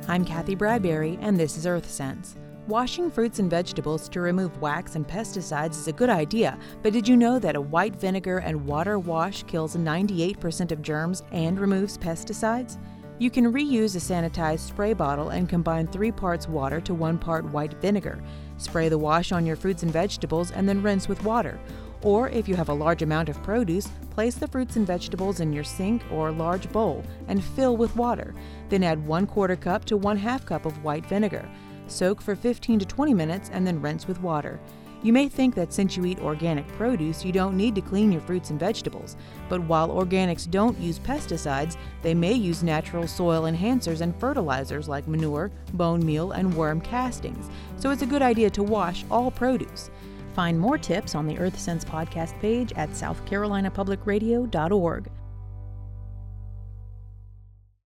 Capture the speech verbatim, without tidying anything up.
I'm Kathy Bradbury, and this is EarthSense. Washing fruits and vegetables to remove wax and pesticides is a good idea, but did you know that a white vinegar and water wash kills ninety-eight percent of germs and removes pesticides? You can reuse a sanitized spray bottle and combine three parts water to one part white vinegar. Spray the wash on your fruits and vegetables and then rinse with water. Or if you have a large amount of produce, place the fruits and vegetables in your sink or large bowl and fill with water. Then add one quarter cup to one half cup of white vinegar. Soak for fifteen to twenty minutes and then rinse with water. You may think that since you eat organic produce, you don't need to clean your fruits and vegetables. But while organics don't use pesticides, they may use natural soil enhancers and fertilizers like manure, bone meal, and worm castings. So it's a good idea to wash all produce. Find more tips on the EarthSense podcast page at south carolina public radio dot org.